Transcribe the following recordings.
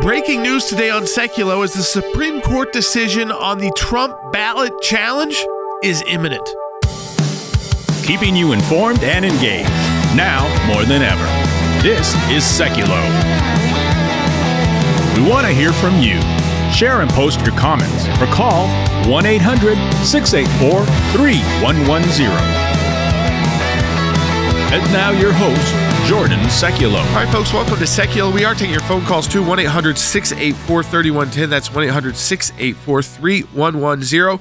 Breaking news today on Seculo is the Supreme Court decision on the Trump ballot challenge is imminent. Keeping you informed and engaged, now more than ever. This is Seculo. We want to hear from you. Share and post your comments or call 1-800-684-3110. And now your host, Jordan Seculo. All right, folks, welcome to Seculo. We are taking your phone calls too, 1-800-684-3110. That's 1-800-684-3110.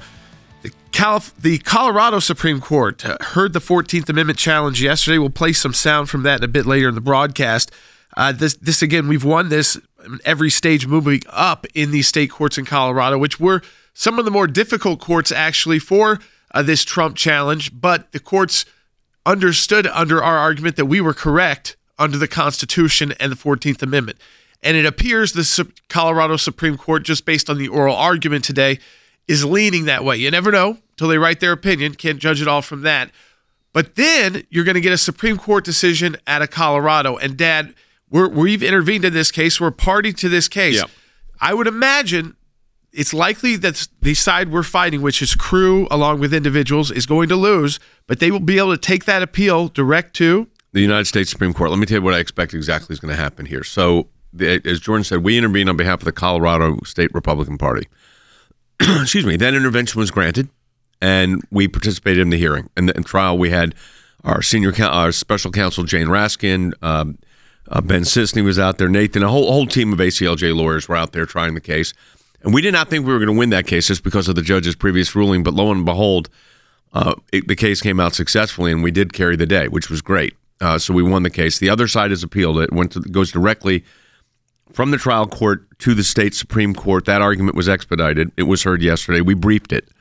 The Colorado Supreme Court heard the 14th Amendment challenge yesterday. We'll play some sound from that a bit later in the broadcast. This again, we've won this every stage moving up in these state courts in Colorado, which were some of the more difficult courts actually for this Trump challenge. But the courts understood under our argument that we were correct under the Constitution and the 14th Amendment. And it appears the Colorado Supreme Court, just based on the oral argument today, is leaning that way. You never know until they write their opinion. Can't judge it all from that. But then you're going to get a Supreme Court decision out of Colorado. And, Dad, we've intervened in this case. We're a party to this case. Yep. I would imagine it's likely that the side we're fighting, which is Crew along with individuals, is going to lose, but they will be able to take that appeal direct to the United States Supreme Court. Let me tell you what I expect exactly is going to happen here. So, as Jordan said, we intervened on behalf of the Colorado State Republican Party. Excuse me. That intervention was granted, and we participated in the hearing. In the trial, we had our special counsel, Jane Raskin, Ben Sisney was out there, Nathan, a whole team of ACLJ lawyers were out there trying the case. And we did not think we were going to win that case just because of the judge's previous ruling, but lo and behold, the case came out successfully, and we did carry the day, which was great. So we won the case. The other side has appealed it. Goes directly from the trial court to the state Supreme Court. That argument was expedited. It was heard yesterday. We briefed it.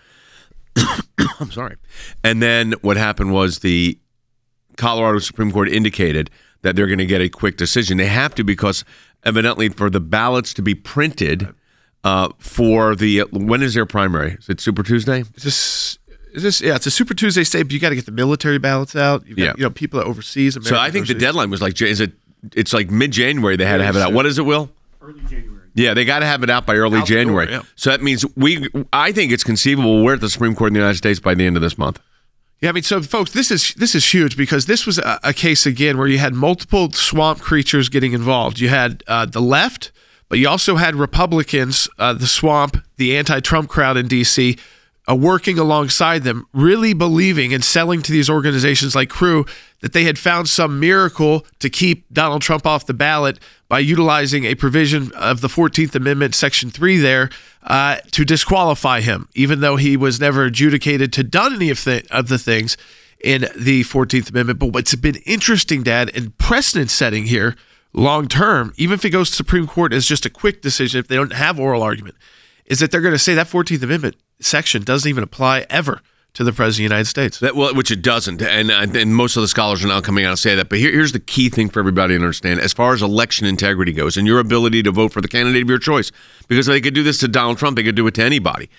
I'm sorry. And then what happened was the Colorado Supreme Court indicated that they're going to get a quick decision. They have to, because evidently for the ballots to be printed for the when is their primary? Is it Super Tuesday? Is this it's a Super Tuesday state, but you got to get the military ballots out. You've got, people that overseas. American so I think the deadline was it's like mid-January they had to have it out. What is it, Will? Early January. Yeah, they got to have it out by early January. Door, yeah. So that means I think it's conceivable we're at the Supreme Court in the United States by the end of this month. Yeah, I mean, so folks, this is huge because this was a case again where you had multiple swamp creatures getting involved. You had the left, but you also had Republicans, the swamp, the anti-Trump crowd in D.C., working alongside them, really believing and selling to these organizations like Crew that they had found some miracle to keep Donald Trump off the ballot by utilizing a provision of the 14th Amendment, Section 3 there, to disqualify him, even though he was never adjudicated to done any of the things in the 14th Amendment. But what's been interesting, Dad, and precedent setting here, long term, even if it goes to Supreme Court as just a quick decision, if they don't have oral argument, is that they're going to say that 14th Amendment section doesn't even apply ever to the President of the United States. Which it doesn't, and most of the scholars are now coming out and say that. But here's the key thing for everybody to understand as far as election integrity goes and your ability to vote for the candidate of your choice. Because they could do this to Donald Trump, they could do it to anybody.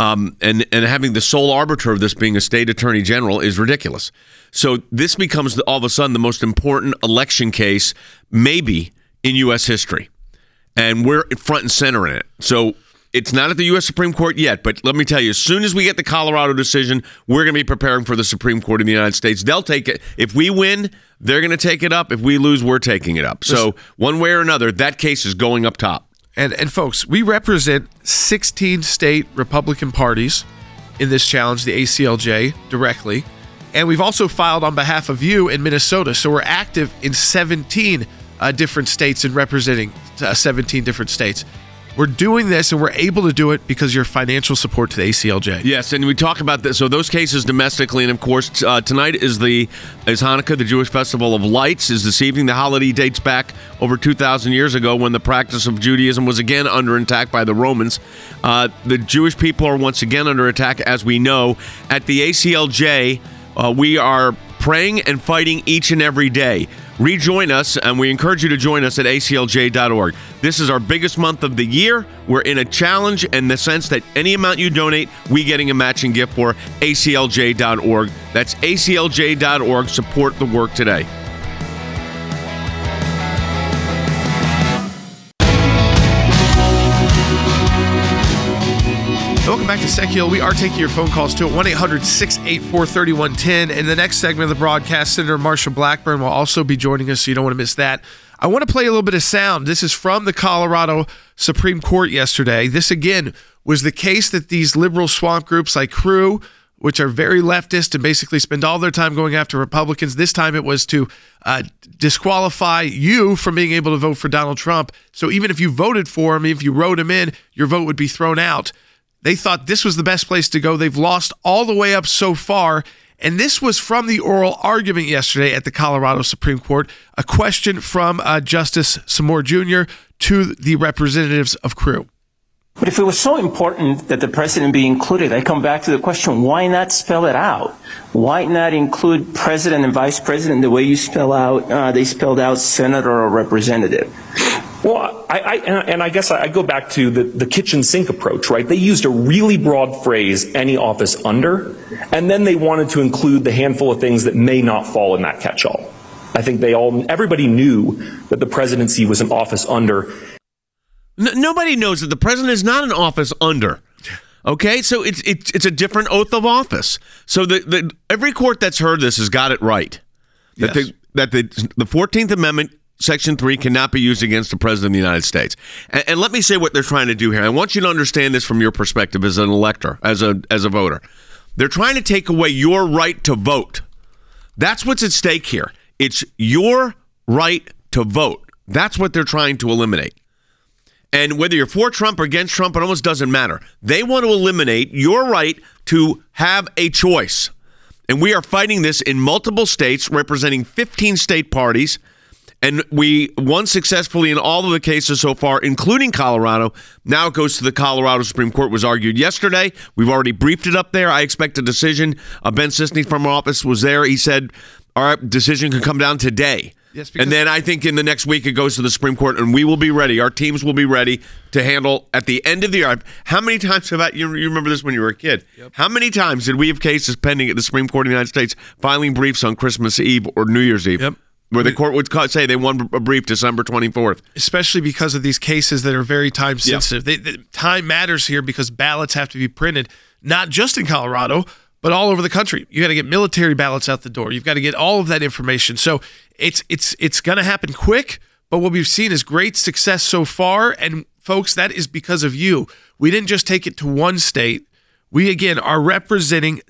And having the sole arbiter of this being a state attorney general is ridiculous. So this becomes all of a sudden the most important election case maybe in U.S. history. And we're front and center in it. So it's not at the U.S. Supreme Court yet, but let me tell you, as soon as we get the Colorado decision, we're going to be preparing for the Supreme Court in the United States. They'll take it. If we win, they're going to take it up. If we lose, we're taking it up. So one way or another, that case is going up top. And folks, we represent 16 state Republican parties in this challenge, the ACLJ, directly. And we've also filed on behalf of you in Minnesota. So we're active in 17 different states and representing 17 different states. We're doing this, and we're able to do it because of your financial support to the ACLJ. Yes, and we talk about this. So those cases domestically, and of course, tonight is Hanukkah, the Jewish Festival of Lights, is this evening. The holiday dates back over 2,000 years ago when the practice of Judaism was again under attack by the Romans. The Jewish people are once again under attack, as we know. At the ACLJ, we are praying and fighting each and every day. Rejoin us, and we encourage you to join us at aclj.org. This is our biggest month of the year. We're in a challenge in the sense that any amount you donate, we getting a matching gift for aclj.org. That's aclj.org. Support the work today. Welcome back to Secular. We are taking your phone calls too at 1-800-684-3110. In the next segment of the broadcast, Senator Marsha Blackburn will also be joining us, so you don't want to miss that. I want to play a little bit of sound. This is from the Colorado Supreme Court yesterday. This, again, was the case that these liberal swamp groups like Crew, which are very leftist and basically spend all their time going after Republicans. This time it was to disqualify you from being able to vote for Donald Trump. So even if you voted for him, if you wrote him in, your vote would be thrown out. They thought this was the best place to go. They've lost all the way up so far. And this was from the oral argument yesterday at the Colorado Supreme Court, a question from Justice Samore Jr. to the representatives of Crew. But if it was so important that the president be included, I come back to the question, why not spell it out? Why not include president and vice president the way you spell out, they spelled out senator or representative? Well, I guess I go back to the kitchen sink approach, right? They used a really broad phrase, any office under, and then they wanted to include the handful of things that may not fall in that catch-all. I think everybody knew that the presidency was an office under. Nobody knows that the president is not an office under. Okay, so it's a different oath of office. So every court that's heard this has got it right. That Yes. the 14th Amendment, Section 3 cannot be used against the President of the United States. And let me say what they're trying to do here. I want you to understand this from your perspective as an elector, as a voter. They're trying to take away your right to vote. That's what's at stake here. It's your right to vote. That's what they're trying to eliminate. And whether you're for Trump or against Trump, it almost doesn't matter. They want to eliminate your right to have a choice. And we are fighting this in multiple states, representing 15 state parties. And we won successfully in all of the cases so far, including Colorado. Now it goes to the Colorado Supreme Court. Was argued yesterday. We've already briefed it up there. I expect a decision. Ben Sisney from our office was there. He said, our decision could come down today. Yes, and then I think in the next week it goes to the Supreme Court, and we will be ready. Our teams will be ready to handle at the end of the year. How many times you remember this when you were a kid? Yep. How many times did we have cases pending at the Supreme Court of the United States filing briefs on Christmas Eve or New Year's Eve? Yep. Where the court would say they won a brief December 24th. Especially because of these cases that are very time sensitive. Time matters here because ballots have to be printed, not just in Colorado, but all over the country. You got to get military ballots out the door. You've got to get all of that information. So it's going to happen quick, but what we've seen is great success so far. And folks, that is because of you. We didn't just take it to one state. We, again, are representing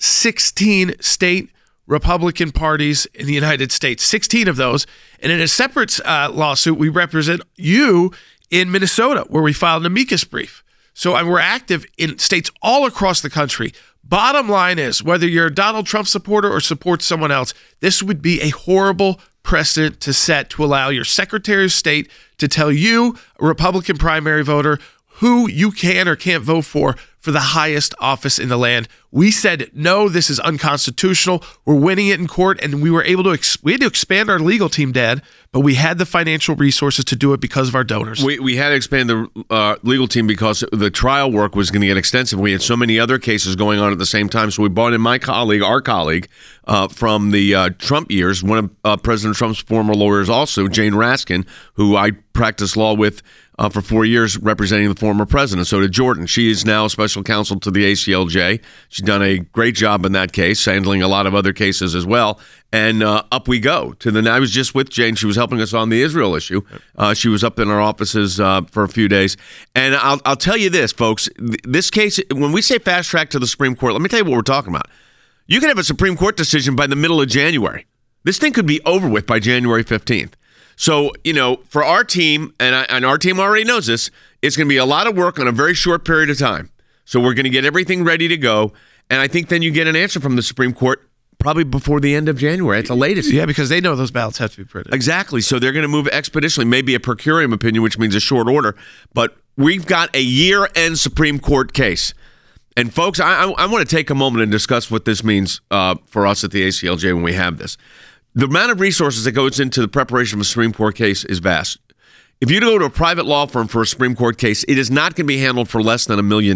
16 state Republican parties in the United States, 16 of those. And in a separate lawsuit, we represent you in Minnesota, where we filed an amicus brief. So we're active in states all across the country. Bottom line is, whether you're a Donald Trump supporter or support someone else, this would be a horrible precedent to set to allow your Secretary of State to tell you, a Republican primary voter, who you can or can't vote for the highest office in the land. We said, no, this is unconstitutional. We're winning it in court, and we were able to we had to expand our legal team, Dad, but we had the financial resources to do it because of our donors. We had to expand the legal team because the trial work was going to get extensive. We had so many other cases going on at the same time, so we brought in our colleague from the Trump years, one of President Trump's former lawyers also, Jane Raskin, who I practiced law with for 4 years representing the former president. So did Jordan. She is now special counsel to the ACLJ. She's done a great job in that case, handling a lot of other cases as well. And up we go. I was just with Jane. She was helping us on the Israel issue. She was up in our offices for a few days. And I'll tell you this, folks. This case, when we say fast track to the Supreme Court, let me tell you what we're talking about. You can have a Supreme Court decision by the middle of January. This thing could be over with by January 15th. So, for our team, and our team already knows this, it's going to be a lot of work on a very short period of time. So we're going to get everything ready to go. And I think then you get an answer from the Supreme Court probably before the end of January at the latest. Yeah, because they know those ballots have to be printed. Exactly. So they're going to move expeditiously, maybe a per curiam opinion, which means a short order. But we've got a year-end Supreme Court case. And folks, I want to take a moment and discuss what this means for us at the ACLJ when we have this. The amount of resources that goes into the preparation of a Supreme Court case is vast. If you go to a private law firm for a Supreme Court case, it is not going to be handled for less than $1 million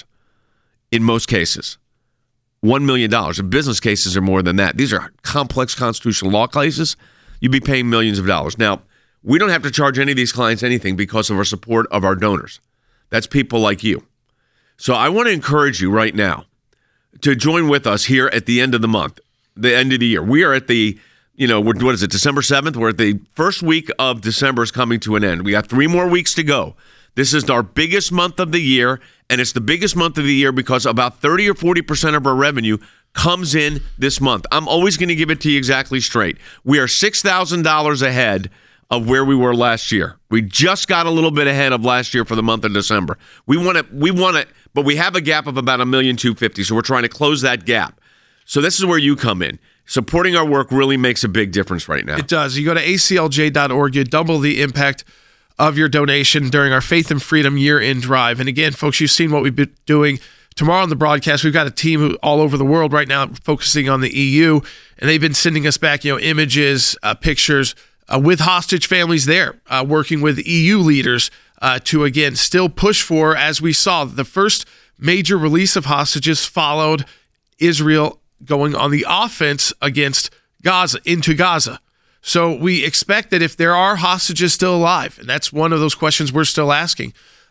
in most cases. $1 million. And business cases are more than that. These are complex constitutional law cases. You'd be paying millions of dollars. Now, we don't have to charge any of these clients anything because of our support of our donors. That's people like you. So I want to encourage you right now to join with us here at the end of the month, the end of the year. We are at the, what is it, December 7th? We're at the first week of December is coming to an end. We got 3 more weeks to go. This is our biggest month of the year, and it's the biggest month of the year because about 30 or 40% of our revenue comes in this month. I'm always going to give it to you exactly straight. We are $6,000 ahead of where we were last year. We just got a little bit ahead of last year for the month of December. We want to, but we have a gap of about $1,250,000, so we're trying to close that gap. So this is where you come in. Supporting our work really makes a big difference right now. It does. You go to aclj.org, you double the impact of your donation during our Faith and Freedom year-end drive. And again, folks, you've seen what we've been doing. Tomorrow on the broadcast, we've got a team all over the world right now focusing on the EU, and they've been sending us back, images, pictures with hostage families there, working with EU leaders to, again, still push for, as we saw, the first major release of hostages followed Israel going on the offense against Gaza, into Gaza. So we expect that if there are hostages still alive, and that's one of those questions we're still asking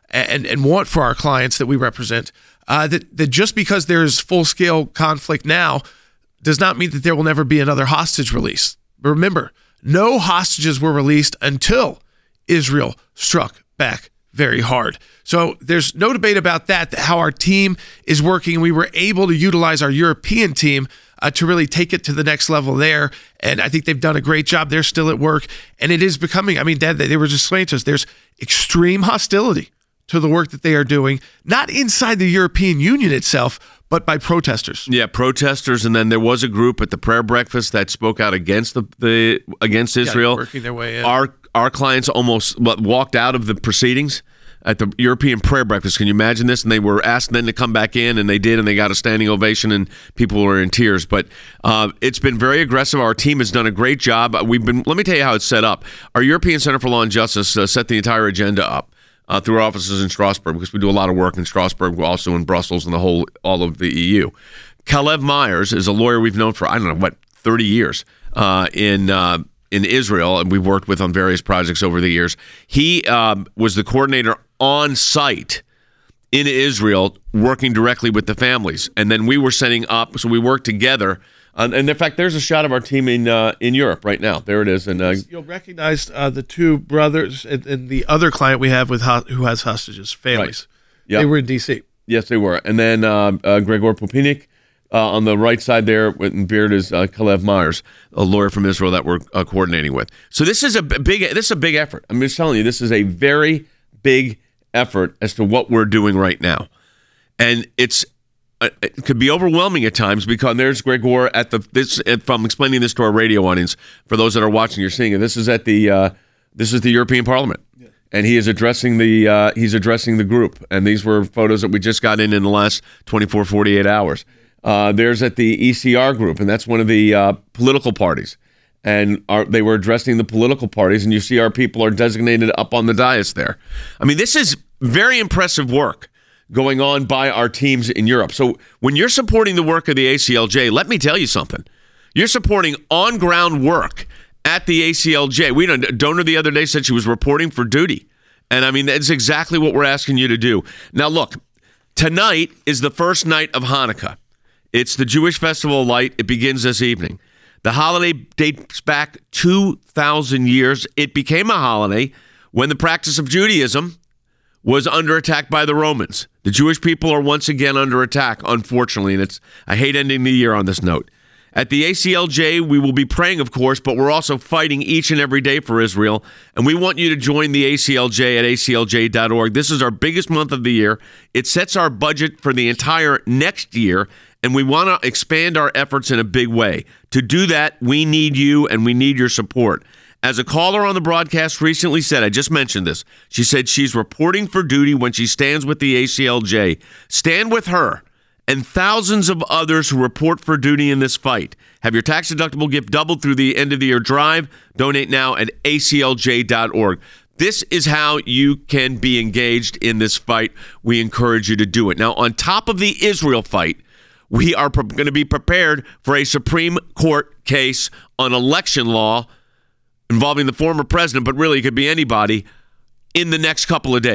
and want for our clients that we represent, that just because there's full-scale conflict now does not mean that there will never be another hostage release. Remember, no hostages were released until Israel struck back very hard. So there's no debate about that how our team is working. We were able to utilize our European team to really take it to the next level there. And I think they've done a great job. They're still at work. And it is becoming, Dad, they were just explaining to us, there's extreme hostility to the work that they are doing, not inside the European Union itself, but by protesters. Yeah, protesters, and then there was a group at the prayer breakfast that spoke out against against Israel. Working their way in. Our clients almost walked out of the proceedings at the European prayer breakfast. Can you imagine this? And they were asked then to come back in, and they did, and they got a standing ovation, and people were in tears. But it's been very aggressive. Our team has done a great job. Let me tell you how it's set up. Our European Center for Law and Justice set the entire agenda up through our offices in Strasbourg, because we do a lot of work in Strasbourg, also in Brussels and all of the EU. Kalev Myers is a lawyer we've known for, 30 years in Israel, and we've worked with on various projects over the years. He was the coordinator on site in Israel, working directly with the families. And then we were setting up, so we worked together. And in fact, there's a shot of our team in Europe right now. There it is. And you'll recognize the two brothers and the other client we have who has hostages, families. Right. Yep. They were in D.C. Yes, they were. And then Gregor Pupinik on the right side there, in beard, is Kalev Myers, a lawyer from Israel that we're coordinating with. So this is a big effort. I'm just telling you, this is a very big effort as to what we're doing right now, and it could be overwhelming at times, because there's Gregor if I'm explaining this to our radio audience, for those that are watching, you're seeing it. This is at the European Parliament. Yeah. And he is addressing the group. And these were photos that we just got in the last 24, 48 hours. There's at the ECR group, and that's one of the political parties. And they were addressing the political parties, and you see our people are designated up on the dais there. This is very impressive work going on by our teams in Europe. So when you're supporting the work of the ACLJ, let me tell you something. You're supporting on-ground work at the ACLJ. We had a donor the other day said she was reporting for duty. And that's exactly what we're asking you to do. Now look, tonight is the first night of Hanukkah. It's the Jewish Festival of Light. It begins this evening. The holiday dates back 2,000 years. It became a holiday when the practice of Judaism was under attack by the Romans. The Jewish people are once again under attack, unfortunately, and I hate ending the year on this note. At the ACLJ, we will be praying, of course, but we're also fighting each and every day for Israel, and we want you to join the ACLJ at aclj.org. This is our biggest month of the year. It sets our budget for the entire next year, and we want to expand our efforts in a big way. To do that, we need you, and we need your support. As a caller on the broadcast recently said, I just mentioned this, she said she's reporting for duty when she stands with the ACLJ. Stand with her and thousands of others who report for duty in this fight. Have your tax-deductible gift doubled through the end-of-the-year drive. Donate now at aclj.org. This is how you can be engaged in this fight. We encourage you to do it. Now, on top of the Israel fight, we are going to be prepared for a Supreme Court case on election law involving the former president, but really it could be anybody, in the next couple of days.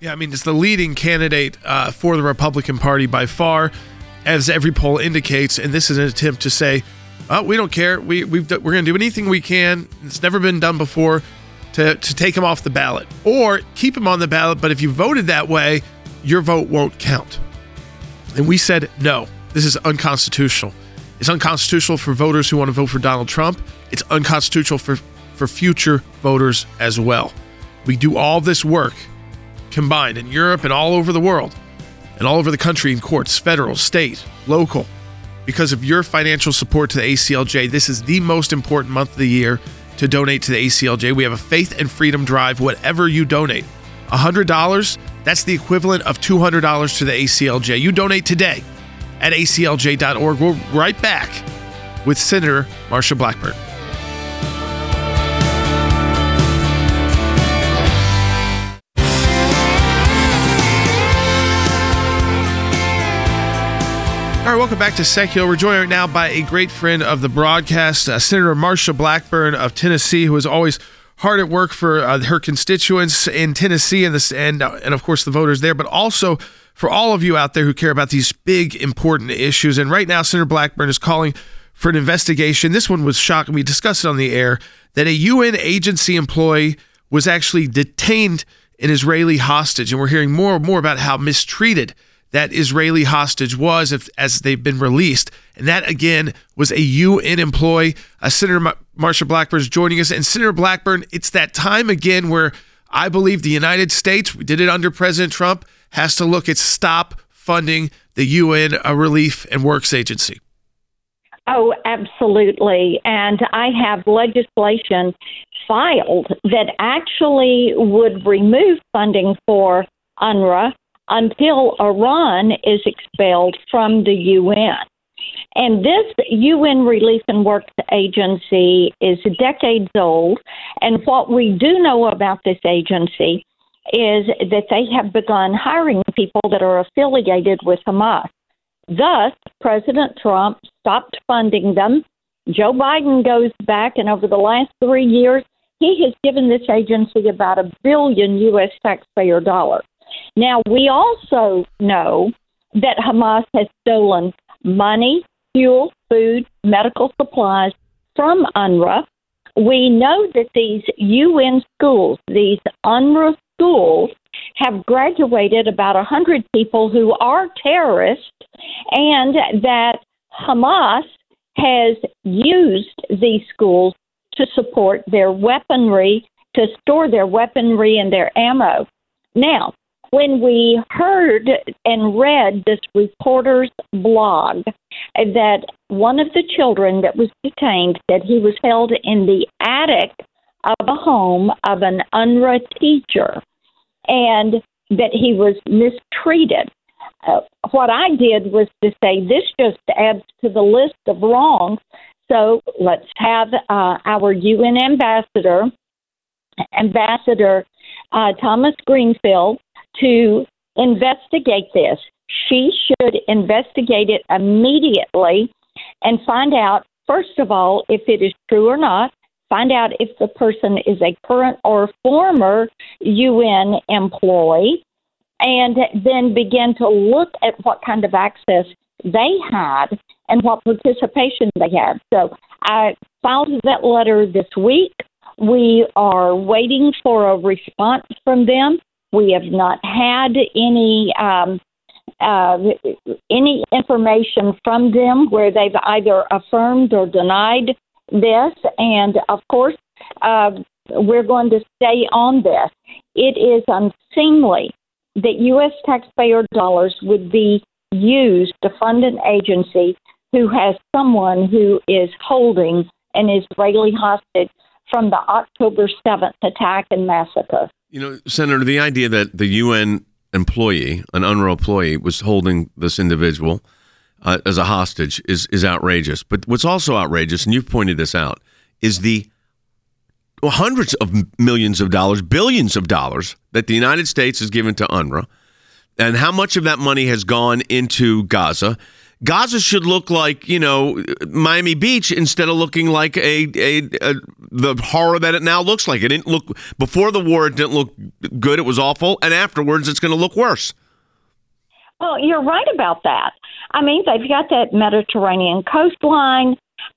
Yeah, I mean, it's the leading candidate for the Republican Party by far, as every poll indicates. And this is an attempt to say, oh, we don't care. We're going to do anything we can. It's never been done before to take him off the ballot or keep him on the ballot. But if you voted that way, your vote won't count. And we said, no, this is unconstitutional. It's unconstitutional for voters who want to vote for Donald Trump. It's unconstitutional for future voters as well. We do all this work combined in Europe and all over the world and all over the country in courts, federal, state, local. Because of your financial support to the ACLJ, this is the most important month of the year to donate to the ACLJ. We have a Faith and Freedom Drive, whatever you donate. $100, that's the equivalent of $200 to the ACLJ. You donate today at aclj.org. We're right back with Senator Marsha Blackburn. All right, welcome back to Secular. We're joined right now by a great friend of the broadcast, Senator Marsha Blackburn of Tennessee, who is always hard at work for her constituents in Tennessee and of course the voters there, but also for all of you out there who care about these big, important issues. And right now, Senator Blackburn is calling for an investigation. This one was shocking. We discussed it on the air that a UN agency employee was actually detained an Israeli hostage, and we're hearing more and more about how mistreated that Israeli hostage was as they've been released. And that, again, was a UN employee. Senator Marsha Blackburn is joining us. And Senator Blackburn, it's that time again where I believe the United States, we did it under President Trump, has to look at stop funding the UN Relief and Works Agency. Oh, absolutely. And I have legislation filed that actually would remove funding for UNRWA until Iran is expelled from the UN. And this UN Relief and Works Agency is decades old. And what we do know about this agency is that they have begun hiring people that are affiliated with Hamas. Thus, President Trump stopped funding them. Joe Biden goes back, and over the last 3 years, he has given this agency about $1 billion U.S. taxpayer dollars. Now, we also know that Hamas has stolen money, fuel, food, medical supplies from UNRWA. We know that these UN schools, these UNRWA schools, have graduated about 100 people who are terrorists, and that Hamas has used these schools to support their weaponry, to store their weaponry and their ammo. Now, when we heard and read this reporter's blog that one of the children that was detained said he was held in the attic of a home of an UNRWA teacher and that he was mistreated, what I did was to say this just adds to the list of wrongs. So let's have our UN ambassador Thomas Greenfield, to investigate this. She should investigate it immediately and find out, first of all, if it is true or not, find out if the person is a current or former UN employee, and then begin to look at what kind of access they had and what participation they had. So I filed that letter this week. We are waiting for a response from them. We have not had any information from them where they've either affirmed or denied this. And, of course, we're going to stay on this. It is unseemly that U.S. taxpayer dollars would be used to fund an agency who has someone who is holding an Israeli hostage from the October 7th attack and massacre. You know, Senator, the idea that the UN employee, an UNRWA employee, was holding this individual as a hostage is outrageous. But what's also outrageous, and you've pointed this out, is the hundreds of millions of dollars, billions of dollars that the United States has given to UNRWA, and how much of that money has gone into Gaza, Gaza should look like, Miami Beach instead of looking like the horror that it now looks like. It didn't look, before the war, it didn't look good. It was awful. And afterwards, it's going to look worse. Well, you're right about that. I mean, they've got that Mediterranean coastline.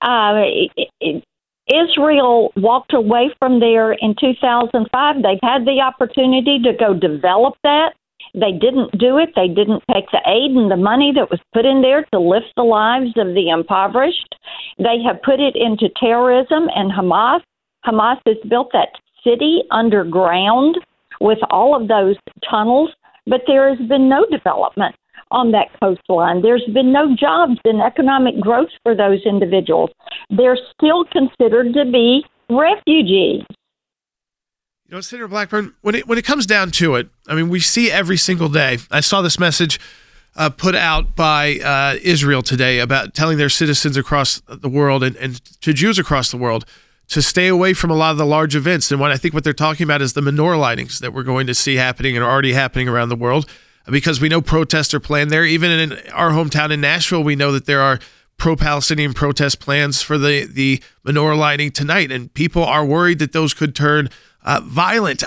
Israel walked away from there in 2005. They've had the opportunity to go develop that. They didn't do it. They didn't take the aid and the money that was put in there to lift the lives of the impoverished. They have put it into terrorism and Hamas. Hamas has built that city underground with all of those tunnels, but there has been no development on that coastline. There's been no jobs and economic growth for those individuals. They're still considered to be refugees. Senator Blackburn, when it comes down to it, I mean, we see every single day. I saw this message put out by Israel today about telling their citizens across the world and to Jews across the world to stay away from a lot of the large events. And I think what they're talking about is the menorah lightings that we're going to see happening and are already happening around the world, because we know protests are planned there. Even in our hometown in Nashville, we know that there are pro-Palestinian protest plans for the menorah lighting tonight, and people are worried that those could turn violent.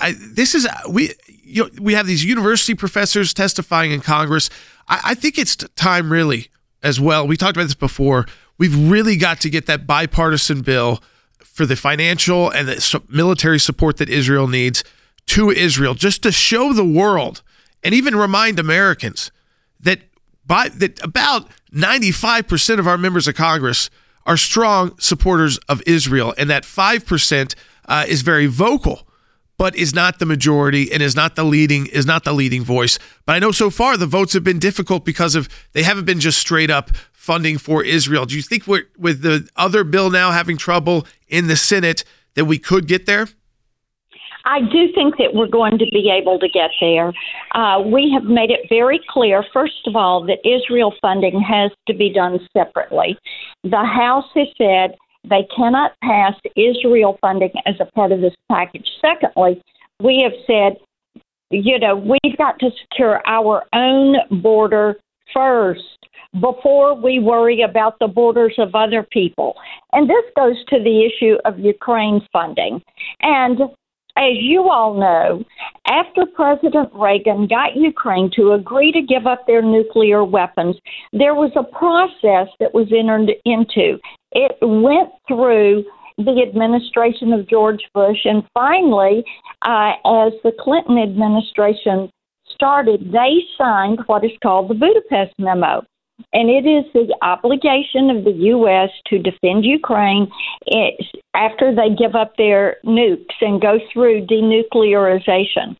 We have these university professors testifying in Congress. I think it's time, really, as well. We talked about this before. We've really got to get that bipartisan bill for the financial and the military support that Israel needs to Israel, just to show the world and even remind Americans that about 95% of our members of Congress are strong supporters of Israel, and that 5% is very vocal, but is not the majority and is not the leading voice. But I know so far the votes have been difficult because they haven't been just straight up funding for Israel. Do you think with the other bill now having trouble in the Senate that we could get there? I do think that we're going to be able to get there. We have made it very clear, first of all, that Israel funding has to be done separately. The House has said they cannot pass Israel funding as a part of this package. Secondly, we have said, we've got to secure our own border first before we worry about the borders of other people. And this goes to the issue of Ukraine funding. And as you all know, after President Reagan got Ukraine to agree to give up their nuclear weapons, there was a process that was entered into. It went through the administration of George Bush, and finally, as the Clinton administration started, they signed what is called the Budapest Memo. And it is the obligation of the U.S. to defend Ukraine after they give up their nukes and go through denuclearization.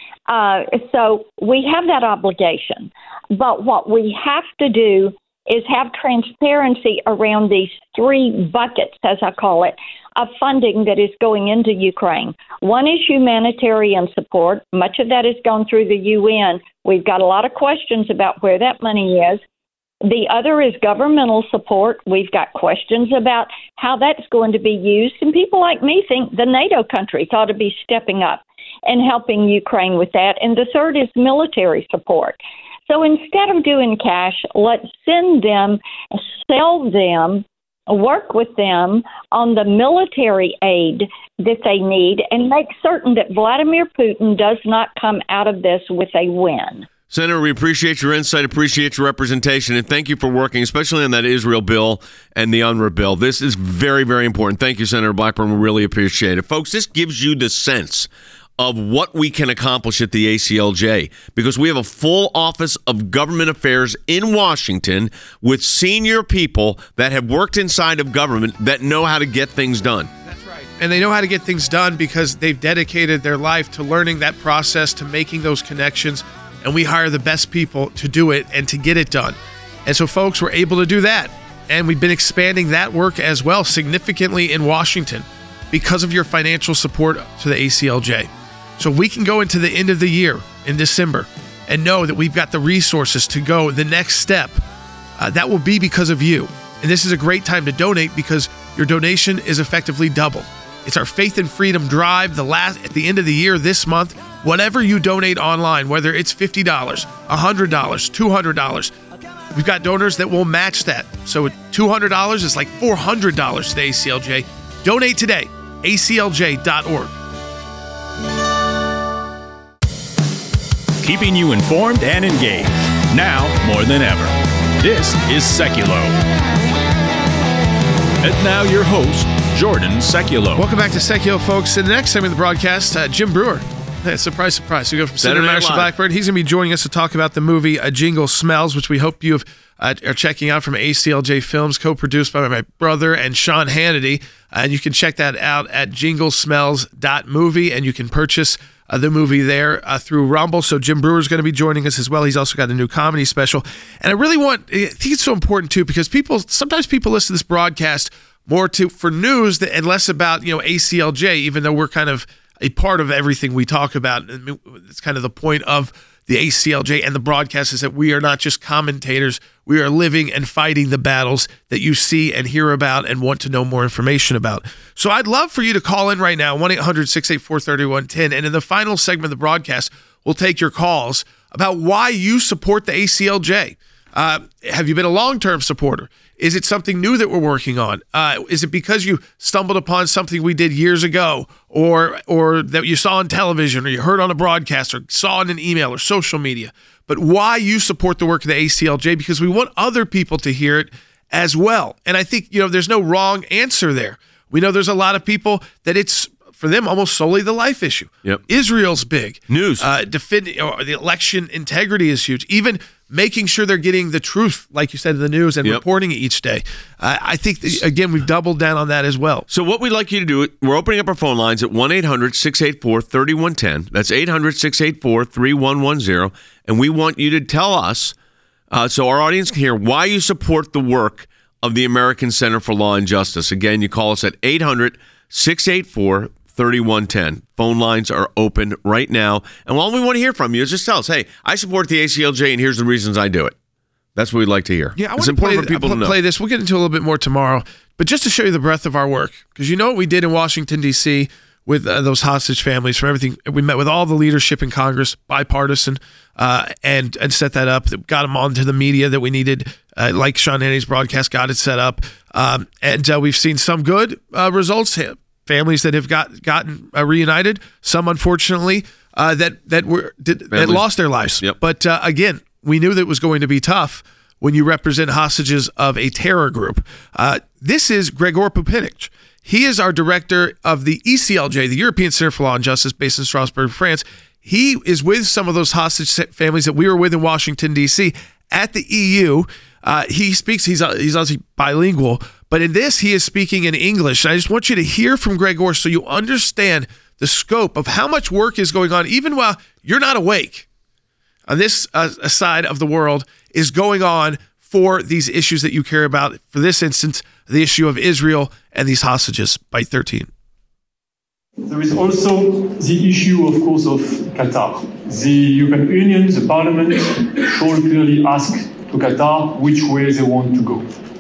So we have that obligation. But what we have to do is have transparency around these three buckets, as I call it, of funding that is going into Ukraine. One is humanitarian support. Much of that has gone through the UN. We've got a lot of questions about where that money is. The other is governmental support. We've got questions about how that's going to be used. And people like me think the NATO countries ought to be stepping up and helping Ukraine with that. And the third is military support. So instead of doing cash, let's send them, sell them, work with them on the military aid that they need, and make certain that Vladimir Putin does not come out of this with a win. Senator, we appreciate your insight, appreciate your representation, and thank you for working, especially on that Israel bill and the UNRWA bill. This is very, very important. Thank you, Senator Blackburn. We really appreciate it. Folks, this gives you the sense of what we can accomplish at the ACLJ, because we have a full Office of Government Affairs in Washington with senior people that have worked inside of government that know how to get things done. That's right. And they know how to get things done because they've dedicated their life to learning that process, to making those connections. And we hire the best people to do it and to get it done. And so, folks, we're able to do that. And we've been expanding that work as well significantly in Washington because of your financial support to the ACLJ. So we can go into the end of the year in December and know that we've got the resources to go the next step. That will be because of you. And this is a great time to donate because your donation is effectively doubled. It's our Faith and Freedom Drive at the end of the year this month. Whatever you donate online, whether it's $50, $100, $200, we've got donors that will match that. So at $200 is like $400 to the ACLJ. Donate today, aclj.org. Keeping you informed and engaged. Now more than ever. This is Seculo. And now your host, Jordan Seculo. Welcome back to Seculo, folks. In the next segment of the broadcast, Jim Breuer. Yeah, surprise, surprise. We go from Senator Marshall Blackburn. He's going to be joining us to talk about the movie Jingle Smells, which we hope you are checking out from ACLJ Films, co-produced by my brother and Sean Hannity. And you can check that out at jinglesmells.movie, and you can purchase the movie there through Rumble. So Jim Breuer is going to be joining us as well. He's also got a new comedy special. And I think it's so important too, because sometimes people listen to this broadcast more for news and less about, ACLJ, even though we're kind of a part of everything we talk about. It's kind of the point of the ACLJ and the broadcast is that we are not just commentators. We are living and fighting the battles that you see and hear about and want to know more information about. So I'd love for you to call in right now, 1-800-684-3110. And in the final segment of the broadcast, we'll take your calls about why you support the ACLJ. Have you been a long-term supporter? Is it something new that we're working on? Is it because you stumbled upon something we did years ago or that you saw on television or you heard on a broadcast or saw in an email or social media? But why you support the work of the ACLJ, because we want other people to hear it as well. And I think, there's no wrong answer there. We know there's a lot of people that it's, for them, almost solely the life issue. Yep. Israel's big. News. The election integrity is huge. Even making sure they're getting the truth, like you said, in the news and reporting it each day. I think, again, we've doubled down on that as well. So what we'd like you to do, we're opening up our phone lines at 1-800-684-3110. That's 800-684-3110. And we want you to tell us, so our audience can hear, why you support the work of the American Center for Law and Justice. Again, you call us at 800-684-3110. Phone lines are open right now. And all we want to hear from you is just tell us, hey, I support the ACLJ and here's the reasons I do it. That's what we'd like to hear. Yeah, it's important for people to know. Play this. We'll get into a little bit more tomorrow. But just to show you the breadth of our work, because you know what we did in Washington, D.C. with those hostage families, from everything. We met with all the leadership in Congress, bipartisan, and set that up. Got them onto the media that we needed, like Sean Hannity's broadcast got it set up. And we've seen some good results. Families that have gotten reunited. Some, unfortunately, that lost their lives. Yep. But again, we knew that it was going to be tough when you represent hostages of a terror group. This is Gregor Pupinich. He is our director of the ECLJ, the European Center for Law and Justice, based in Strasbourg, France. He is with some of those hostage families that we were with in Washington, D.C. at the EU. He speaks, he's obviously bilingual, but in this, he is speaking in English. And I just want you to hear from Gregor so you understand the scope of how much work is going on, even while you're not awake. On this side of the world is going on for these issues that you care about. For this instance, the issue of Israel and these hostages. Byte 13. There is also the issue, of course, of Qatar. The European Union, the Parliament, should clearly ask to Qatar which way they want to go.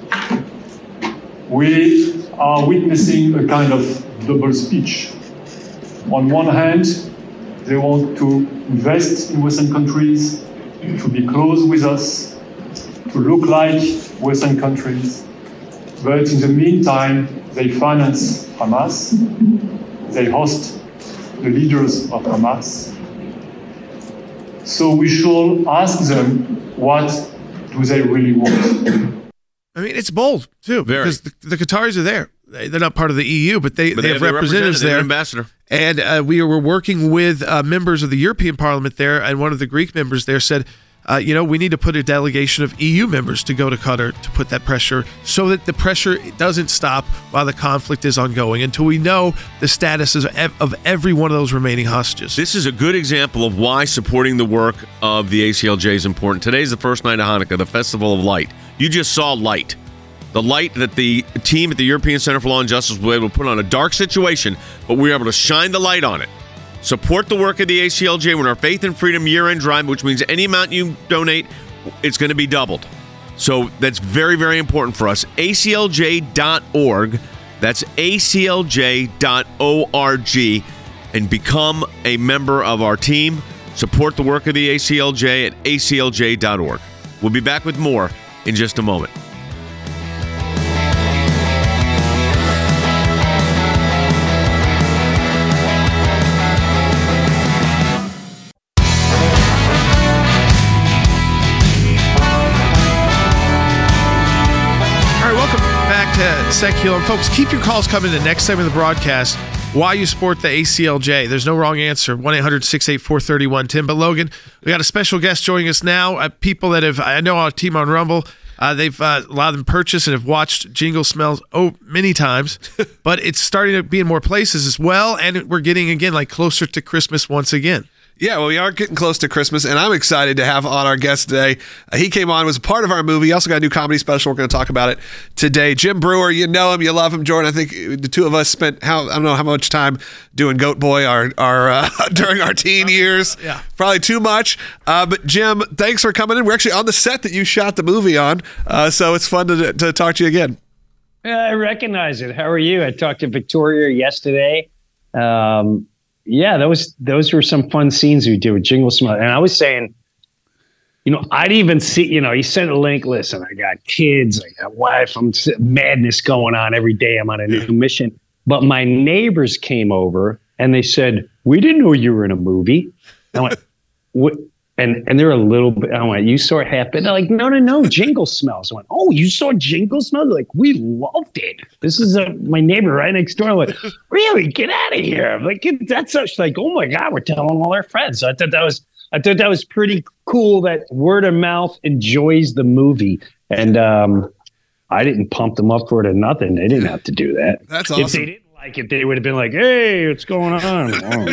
We are witnessing a kind of double speech. On one hand, they want to invest in Western countries, to be close with us, to look like Western countries. But in the meantime, they finance Hamas, they host the leaders of Hamas. So we should ask them, what do they really want? I mean, it's bold, too, because the Qataris are there. They're not part of the EU, but they have representatives there. Ambassador. And we were working with members of the European Parliament there, and one of the Greek members there said, we need to put a delegation of EU members to go to Qatar to put that pressure so that the pressure doesn't stop while the conflict is ongoing until we know the status of every one of those remaining hostages. This is a good example of why supporting the work of the ACLJ is important. Today's the first night of Hanukkah, the Festival of Light. You just saw light. The light that the team at the European Center for Law and Justice was able to put on a dark situation, but we were able to shine the light on it. Support the work of the ACLJ when our Faith and Freedom year-end drive, which means any amount you donate, it's going to be doubled. So that's very, very important for us. ACLJ.org. That's ACLJ.org. And become a member of our team. Support the work of the ACLJ at ACLJ.org. We'll be back with more in just a moment. To Secular. And folks, keep your calls coming the next segment of the broadcast. Why you sport the ACLJ? There's no wrong answer. 1-800-684-3110. But Logan, we got a special guest joining us now. People that I know our team on Rumble. They've a lot of them purchased and have watched Jingle Smells many times. But it's starting to be in more places as well, and we're getting again closer to Christmas once again. Yeah, well, we are getting close to Christmas, and I'm excited to have on our guest today. He came on, was a part of our movie. He also got a new comedy special. We're going to talk about it today. Jim Breuer, you know him, you love him. Jordan, I think the two of us spent, I don't know how much time doing Goat Boy our during our teen years. Yeah. Probably too much. But Jim, thanks for coming in. We're actually on the set that you shot the movie on, so it's fun to talk to you again. I recognize it. How are you? I talked to Victoria yesterday. Yeah, those were some fun scenes we did with Jingle Smell. And I was saying, I'd even see, he sent a link. Listen, I got kids, I got wife, I'm madness going on every day. I'm on a new mission. But my neighbors came over and they said, we didn't know you were in a movie. I went, what? And they're a little bit, I went, you saw it happen? They're like, no, Jingle Smells. I went, oh, you saw Jingle Smells? They're like, we loved it. This is my neighbor right next door. I'm like, really? Get out of here. I'm like, that's such oh my God, we're telling all our friends. So I thought that was pretty cool that word of mouth enjoys the movie. And I didn't pump them up for it or nothing. They didn't have to do that. That's awesome. If they didn't like it, they would have been like, hey, what's going on?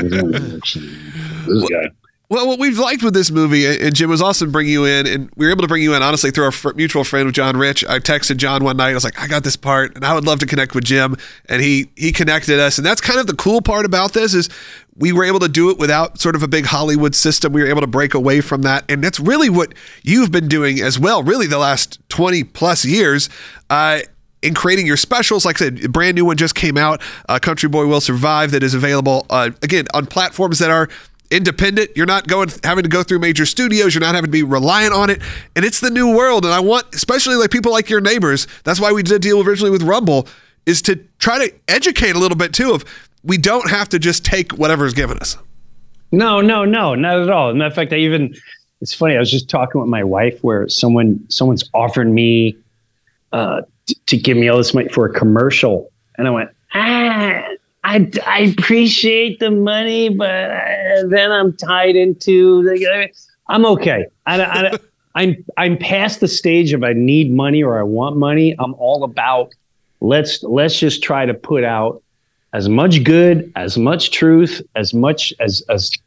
This guy. Well, what we've liked with this movie, and Jim, was awesome to bring you in, and we were able to bring you in, honestly, through our mutual friend with John Rich. I texted John one night. I was like, I got this part, and I would love to connect with Jim, and he connected us, and that's kind of the cool part about this is we were able to do it without sort of a big Hollywood system. We were able to break away from that, and that's really what you've been doing as well, really the last 20-plus years, in creating your specials. Like I said, a brand new one just came out, Country Boy Will Survive, that is available, again, on platforms that are independent. You're not having to go through major studios. You're not having to be reliant on it. And it's the new world. And I want, especially people like your neighbors, that's why we did a deal originally with Rumble, is to try to educate a little bit too of we don't have to just take whatever's given us. No, not at all. As a matter of fact, it's funny. I was just talking with my wife where someone's offered me to give me all this money for a commercial. And I went, I appreciate the money, but then I'm tied into I'm okay. I'm past the stage of I need money or I want money. I'm all about let's just try to put out as much good, as much truth, as much as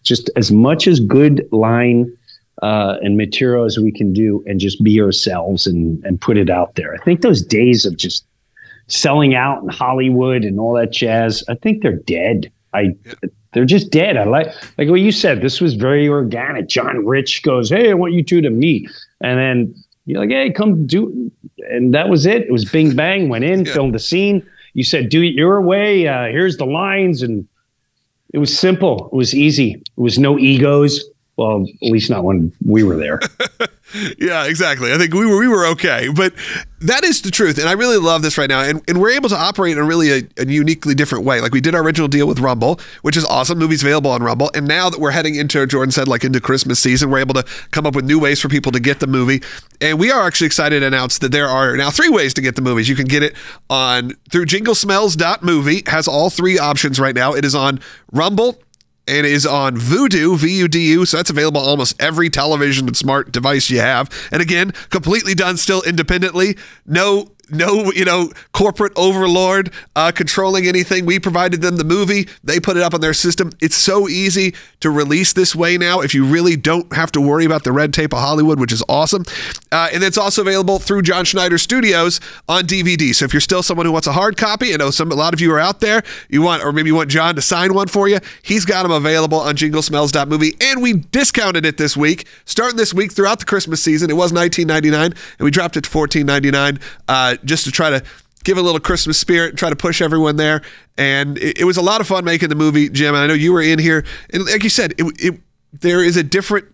good line and material as we can do, and just be ourselves and put it out there. I think those days of just selling out in Hollywood and all that jazz, I think they're dead. They're just dead. I like what you said. This was very organic. John Rich goes, hey, I want you two to meet. And then you're like, hey, come do. And that was it. It was bing, bang, went in, filmed the scene. You said, do it your way. Here's the lines. And it was simple. It was easy. It was no egos. Well, at least not when we were there. Yeah, exactly. I think we were okay, but that is the truth. And I really love this right now. And we're able to operate in really a uniquely different way. Like we did our original deal with Rumble, which is awesome. Movie's available on Rumble. And now that we're heading into, Jordan said, into Christmas season, we're able to come up with new ways for people to get the movie. And we are actually excited to announce that there are now 3 ways to get the movies. You can get it through jinglesmells.movie. Has all 3 options right now. It is on Rumble, and is on Vudu, VUDU, so that's available on almost every television and smart device you have. And again, completely done still independently. No, corporate overlord controlling anything. We provided them the movie. They put it up on their system. It's so easy to release this way now if you really don't have to worry about the red tape of Hollywood, which is awesome. And it's also available through John Schneider Studios on DVD. So if you're still someone who wants a hard copy, I know a lot of you are out there, or maybe you want John to sign one for you, he's got them available on jinglesmells.movie. And we discounted it this week, starting this week throughout the Christmas season. It was $19.99, and we dropped it to $14.99. Just to try to give a little Christmas spirit, try to push everyone there. And it was a lot of fun making the movie, Jim. And I know you were in here. And like you said, there is a different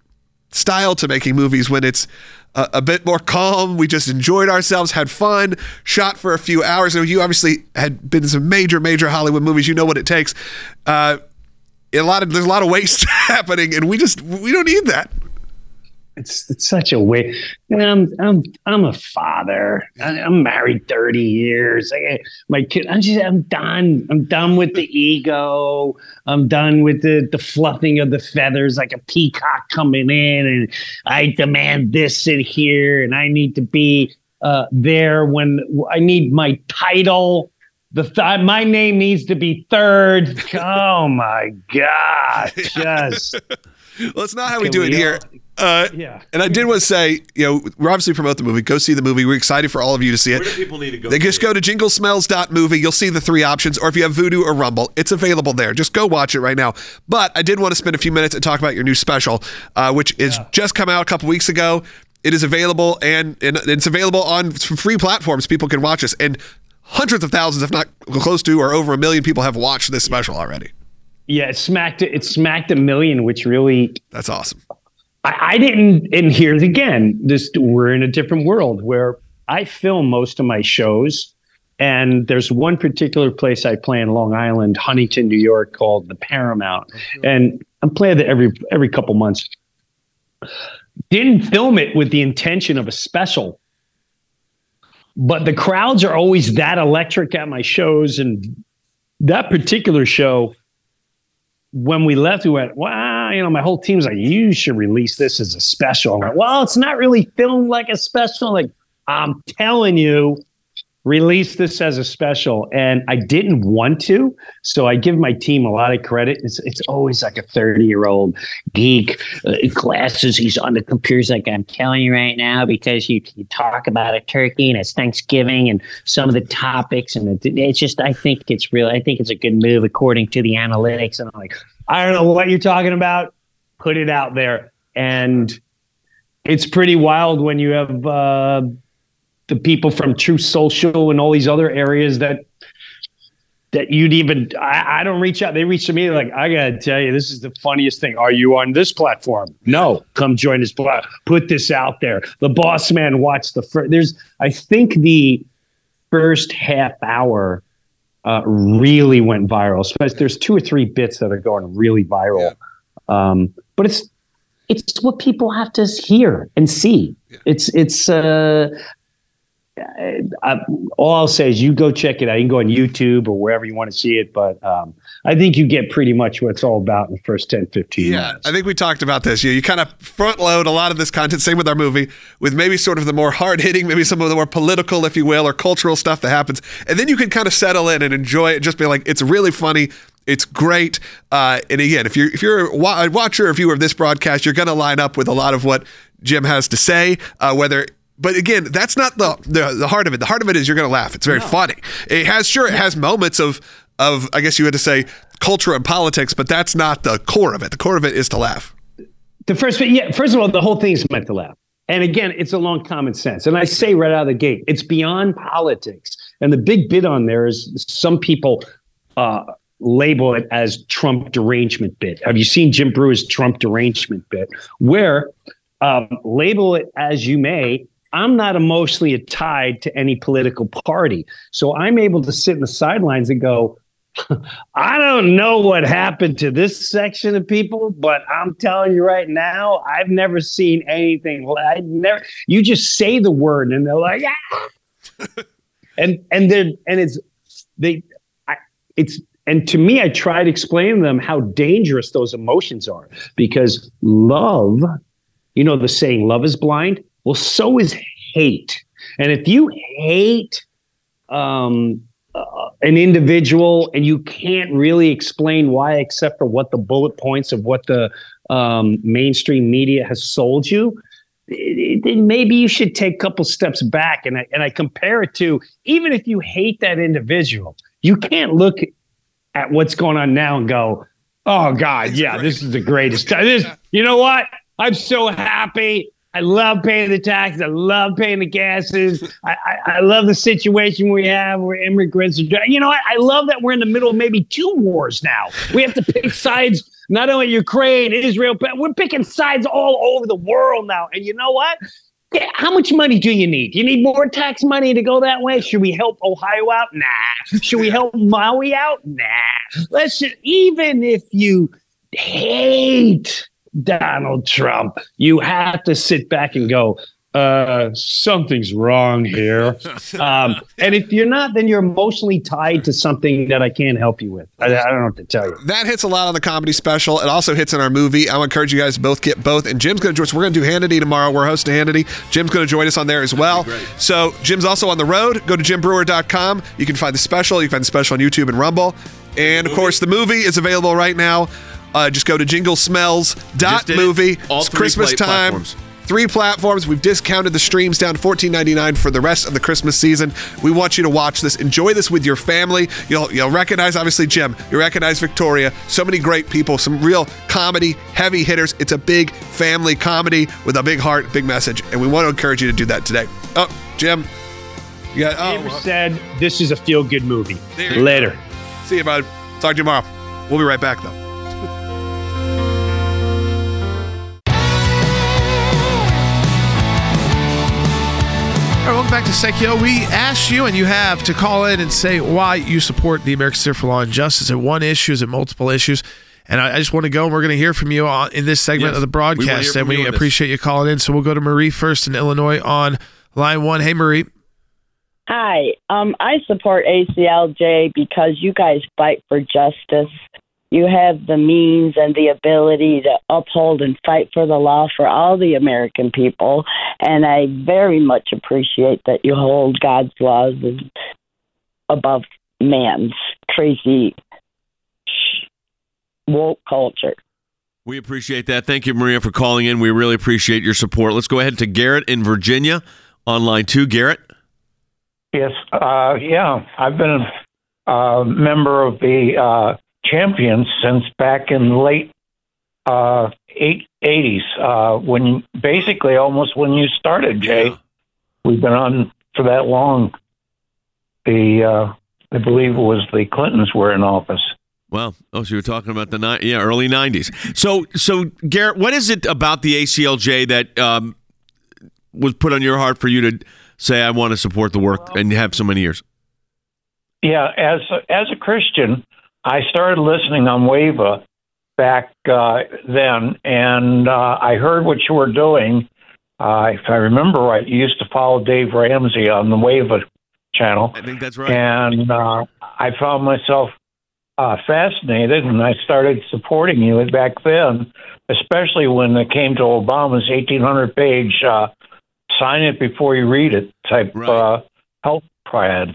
style to making movies when it's a bit more calm. We just enjoyed ourselves, had fun, shot for a few hours. And you obviously had been in some major Hollywood movies. You know what it takes. There's a lot of waste happening, and we don't need that. It's such a way. I'm a father. I'm married 30 years. My kid. I'm done. I'm done with the ego. I'm done with the fluffing of the feathers like a peacock coming in, and I demand this in here, and I need to be there when I need my title. My name needs to be third. Oh my God! Just. Well, it's not how we do it here. Yeah. And I did want to say, we're obviously promoting the movie. Go see the movie. We're excited for all of you to see it. Where do people need to go? They just go to jinglesmells.movie. You'll see the 3 options. Or if you have Vudu or Rumble, it's available there. Just go watch it right now. But I did want to spend a few minutes and talk about your new special, which is just come out a couple weeks ago. It is available, and it's available on some free platforms. People can watch us. And hundreds of thousands, if not close to or over 1 million people have watched this special already. Yeah, it smacked 1 million, which really... That's awesome. I didn't, and here's again, we're in a different world where I film most of my shows, and there's one particular place I play in Long Island, Huntington, New York, called the Paramount, and I'm playing there every couple months. Didn't film it with the intention of a special, but the crowds are always that electric at my shows, and that particular show, when we left, we went, wow, my whole team's like, you should release this as a special. I'm like, well, it's not really filmed like a special. Like, I'm telling you, release this as a special. And I didn't want to. So I give my team a lot of credit. It's always like a 30-year-old geek, glasses. He's on the computers like, I'm telling you right now, because you talk about a turkey and it's Thanksgiving and some of the topics. And it's just, I think it's a good move according to the analytics. And I'm like, I don't know what you're talking about. Put it out there. And it's pretty wild when you have the people from Truth Social and all these other areas that you'd even, I don't reach out. They reach to me like, I got to tell you, this is the funniest thing. Are you on this platform? No, come join this platform. Put this out there. The Boss Man watched I think the first half hour really went viral. So there's 2 or 3 bits that are going really viral. Yeah. But it's what people have to hear and see. Yeah. All I'll say is you go check it out. You can go on YouTube or wherever you want to see it. But I think you get pretty much what it's all about in the first 10, 15 minutes. I think we talked about this. You kind of front load a lot of this content. Same with our movie, with maybe sort of the more hard hitting, maybe some of the more political, if you will, or cultural stuff that happens. And then you can kind of settle in and enjoy it. Just be like, it's really funny. It's great. And again, if you're a watcher or viewer of this broadcast, you're going to line up with a lot of what Jim has to say, But again, that's not the heart of it. The heart of it is you're going to laugh. It's very funny. It has moments of I guess you had to say culture and politics, but that's not the core of it. The core of it is to laugh. First of all, the whole thing is meant to laugh. And again, it's along common sense. And I say right out of the gate, it's beyond politics. And the big bit on there is some people label it as Trump derangement bit. Have you seen Jim Breuer's Trump derangement bit? Where label it as you may, I'm not emotionally tied to any political party. So I'm able to sit in the sidelines and go, I don't know what happened to this section of people, but I'm telling you right now, I've never seen anything. You just say the word and they're like, ah. And to me, I try to explain to them how dangerous those emotions are, because love, the saying, love is blind. Well, so is hate. And if you hate an individual and you can't really explain why, except for what the bullet points of what the mainstream media has sold you, then maybe you should take a couple steps back. And I compare it to, even if you hate that individual, you can't look at what's going on now and go, oh God, this is the greatest. You know what? I'm so happy. I love paying the taxes. I love paying the gases. I love the situation we have where immigrants are. I love that we're in the middle of maybe 2 wars now. We have to pick sides not only Ukraine, Israel, but we're picking sides all over the world now. And you know what? Yeah, how much money do you need? You need more tax money to go that way? Should we help Ohio out? Nah. Should we help Maui out? Nah. Even if you hate Donald Trump, you have to sit back and go, something's wrong here. And if you're not, then you're emotionally tied to something that I can't help you with. I don't know what to tell you. That hits a lot on the comedy special. It also hits in our movie. I would encourage you guys to both get both. And Jim's going to join us. We're going to do Hannity tomorrow. We're hosting Hannity. Jim's going to join us on there as well. So Jim's also on the road. Go to jimbrewer.com. You can find the special. You can find the special on YouTube and Rumble. And, of course, the movie is available right now. Just go to jinglesmells.movie. It's Christmas time. Platforms. 3 platforms. We've discounted the streams down to $14.99 for the rest of the Christmas season. We want you to watch this. Enjoy this with your family. You'll recognize, obviously, Jim. You'll recognize Victoria. So many great people. Some real comedy, heavy hitters. It's a big family comedy with a big heart, big message. And we want to encourage you to do that today. Oh, Jim. You got, said this is a feel-good movie. Later. See you, bud. Talk to you tomorrow. We'll be right back, though. All right, welcome back to Sekio. We asked you, and you have, to call in and say why you support the American Center for Law and Justice. Is it one issue? Is it multiple issues? And I just want to go, and we're going to hear from you in this segment of the broadcast, and we appreciate you calling in. So we'll go to Marie first in Illinois on line 1. Hey, Marie. Hi. I support ACLJ because you guys fight for justice. You have the means and the ability to uphold and fight for the law for all the American people. And I very much appreciate that you hold God's laws above man's crazy woke culture. We appreciate that. Thank you, Maria, for calling in. We really appreciate your support. Let's go ahead to Garrett in Virginia on line 2. Garrett? Yes. I've been a member of the Champions since back in the late 80s, when basically almost when you started, Jay. Yeah. We've been on for that long. I believe it was the Clintons were in office. Well, so you were talking about the early 90s. So Garrett, what is it about the ACLJ that was put on your heart for you to say, I want to support the work and have so many years? Yeah, as a Christian, I started listening on WAVA back then, and I heard what you were doing. If I remember right, you used to follow Dave Ramsey on the WAVA channel. I think that's right. And I found myself fascinated, and I started supporting you back then, especially when it came to Obama's 1,800-page sign it before you read it type health plan.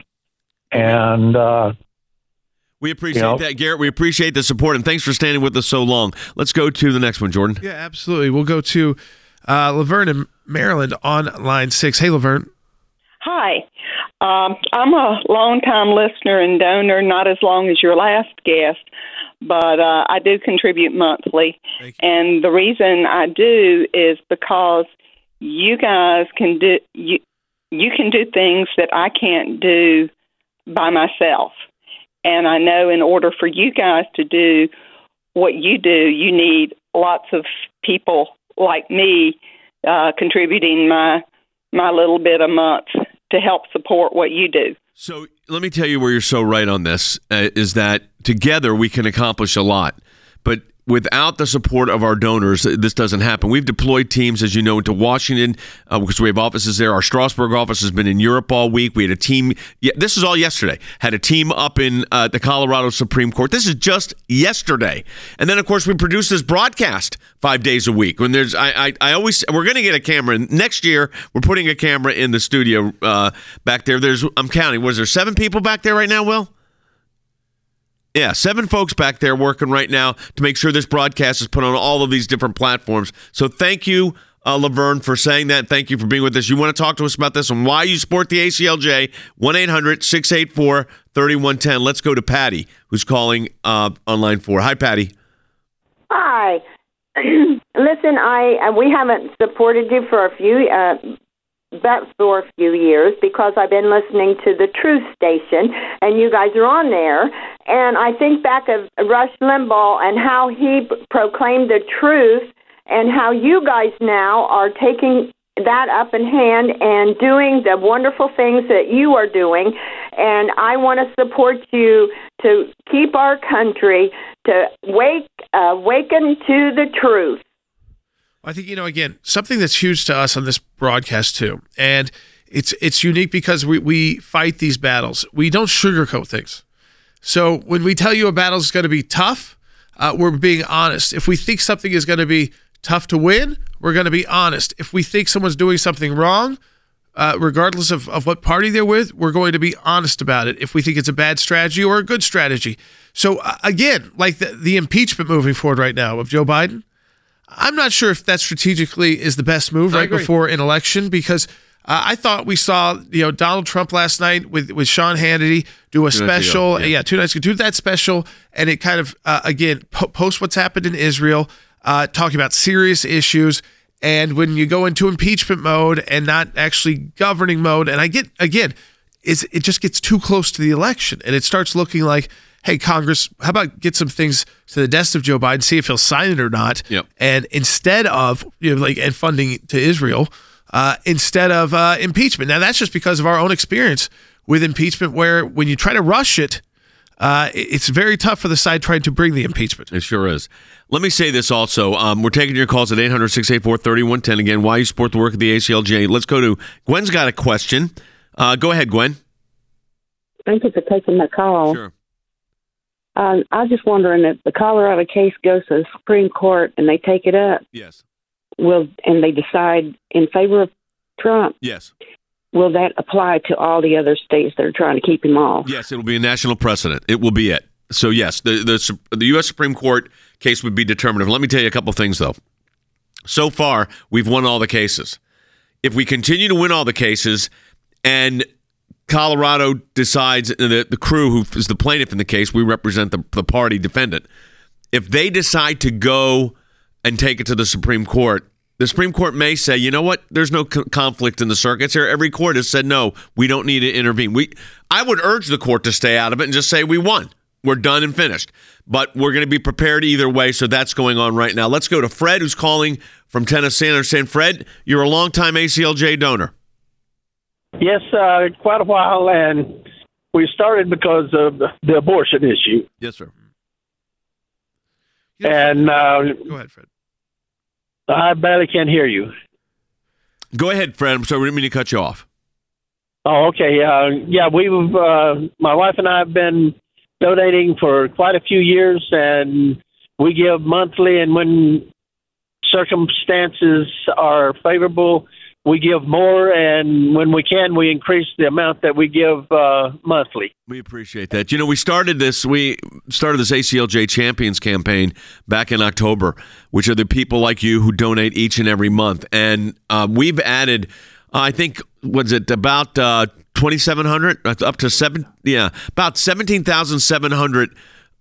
And we appreciate that, Garrett. We appreciate the support, and thanks for standing with us so long. Let's go to the next one, Jordan. Yeah, absolutely. We'll go to Laverne in Maryland on line 6. Hey, Laverne. Hi. I'm a long-time listener and donor, not as long as your last guest, but I do contribute monthly. And the reason I do is because you guys can do you can do things that I can't do by myself. And I know in order for you guys to do what you do, you need lots of people like me contributing my little bit a month to help support what you do. So let me tell you where you're so right on this, is that together we can accomplish a lot. But without the support of our donors, this doesn't happen. We've deployed teams, as you know, into Washington because we have offices there. Our Strasbourg office has been in Europe all week. We had a team. This is all yesterday. Had a team up in the Colorado Supreme Court. This is just yesterday. And then, of course, we produce this broadcast 5 days a week. When there's, I always, we're going to get a camera. Next year, we're putting a camera in the studio back there. I'm counting. Was there 7 people back there right now, Will? Yeah, 7 folks back there working right now to make sure this broadcast is put on all of these different platforms. So thank you, Laverne, for saying that. Thank you for being with us. You want to talk to us about this and why you support the ACLJ, 1-800-684-3110. Let's go to Patty, who's calling on line 4. Hi, Patty. Hi. Listen, we haven't supported you for a few bet for a few years because I've been listening to the Truth Station, and you guys are on there. And I think back of Rush Limbaugh and how he proclaimed the truth, and how you guys now are taking that up in hand and doing the wonderful things that you are doing. And I want to support you to keep our country to awaken to the truth. I think, again, something that's huge to us on this broadcast too, and it's unique because we fight these battles. We don't sugarcoat things. So when we tell you a battle is going to be tough, we're being honest. If we think something is going to be tough to win, we're going to be honest. If we think someone's doing something wrong, regardless of what party they're with, we're going to be honest about it. If we think it's a bad strategy or a good strategy. So again, like the impeachment moving forward right now of Joe Biden, I'm not sure if that strategically is the best move right before an election, because I thought we saw Donald Trump last night with Sean Hannity do a special. 2 nights ago, do that special, and it kind of, again, post what's happened in Israel, talking about serious issues. And when you go into impeachment mode and not actually governing mode, and I get, again, it just gets too close to the election, and it starts looking like, hey, Congress, how about get some things to the desk of Joe Biden, see if he'll sign it or not. Yep. And instead of, and funding to Israel, instead of impeachment. Now, that's just because of our own experience with impeachment, where when you try to rush it, it's very tough for the side trying to bring the impeachment. It sure is. Let me say this also. We're taking your calls at 800-684-3110. Again, why you support the work of the ACLJ. Let's go to Gwen's got a question. Go ahead, Gwen. Thank you for taking the call. Sure. I was just wondering if the Colorado case goes to the Supreme Court and they take it up. Yes. And they decide in favor of Trump. Yes. Will that apply to all the other states that are trying to keep him off? Yes, it will be a national precedent. It will be it. So yes, the U.S. Supreme Court case would be determinative. Let me tell you a couple things though. So far, we've won all the cases. If we continue to win all the cases, and Colorado decides, the crew who is the plaintiff in the case, we represent the party defendant. If they decide to go and take it to the Supreme Court, the Supreme Court may say, you know what, there's no conflict in the circuits here. Every court has said, no, we don't need to intervene. I would urge the court to stay out of it and just say we won. We're done and finished. But we're going to be prepared either way, so that's going on right now. Let's go to Fred, who's calling from Tennessee. I understand, Fred, you're a longtime ACLJ donor. Yes, quite a while, and we started because of the abortion issue. Yes, sir. And go ahead, Fred. I barely can hear you. Go ahead, Fred. I'm sorry, we didn't mean to cut you off. Oh, okay. My wife and I have been donating for quite a few years, and we give monthly, and when circumstances are favorable, we give more, and when we can, we increase the amount that we give monthly. We appreciate that. We started this ACLJ Champions campaign back in October, which are the people like you who donate each and every month. And we've added, I think, was it about 2,700? Up to about 17,700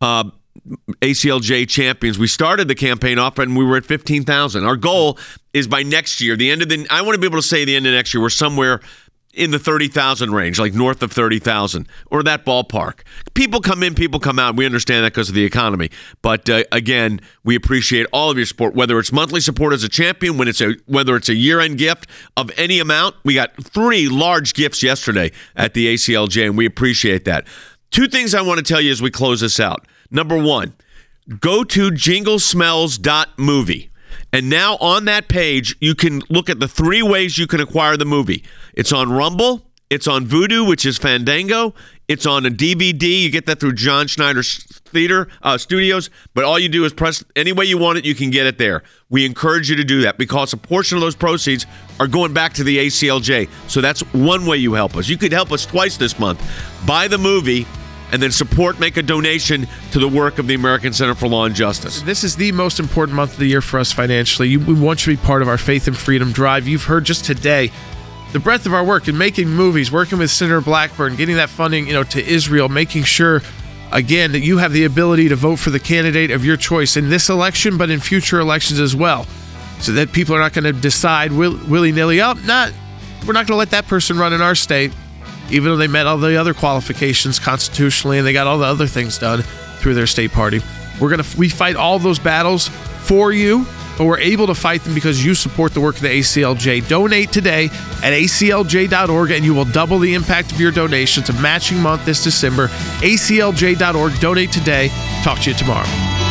ACLJ champions. We started the campaign off and we were at 15,000. Our goal is by next year, I want to be able to say the end of next year, we're somewhere in the 30,000 range, like north of 30,000 or that ballpark. People come in, people come out. We understand that because of the economy. But again, we appreciate all of your support, whether it's monthly support as a champion, whether it's a year-end gift of any amount. We got 3 large gifts yesterday at the ACLJ, and we appreciate that. 2 things I want to tell you as we close this out. Number 1, go to jinglesmells.movie. And now on that page, you can look at the 3 ways you can acquire the movie. It's on Rumble, it's on Vudu, which is Fandango, it's on a DVD. You get that through John Schneider Theater Studios. But all you do is press any way you want it, you can get it there. We encourage you to do that because a portion of those proceeds are going back to the ACLJ. So that's one way you help us. You could help us twice this month. Buy the movie, and then make a donation to the work of the American Center for Law and Justice. This is the most important month of the year for us financially. We want you to be part of our Faith and Freedom Drive. You've heard just today the breadth of our work in making movies, working with Senator Blackburn, getting that funding, to Israel, making sure, again, that you have the ability to vote for the candidate of your choice in this election, but in future elections as well, so that people are not going to decide willy-nilly, we're not going to let that person run in our state, even though they met all the other qualifications constitutionally and they got all the other things done through their state party. We fight all those battles for you, but we're able to fight them because you support the work of the ACLJ. Donate today at aclj.org, and you will double the impact of your donation. It's a matching month this December. aclj.org. Donate today. Talk to you tomorrow.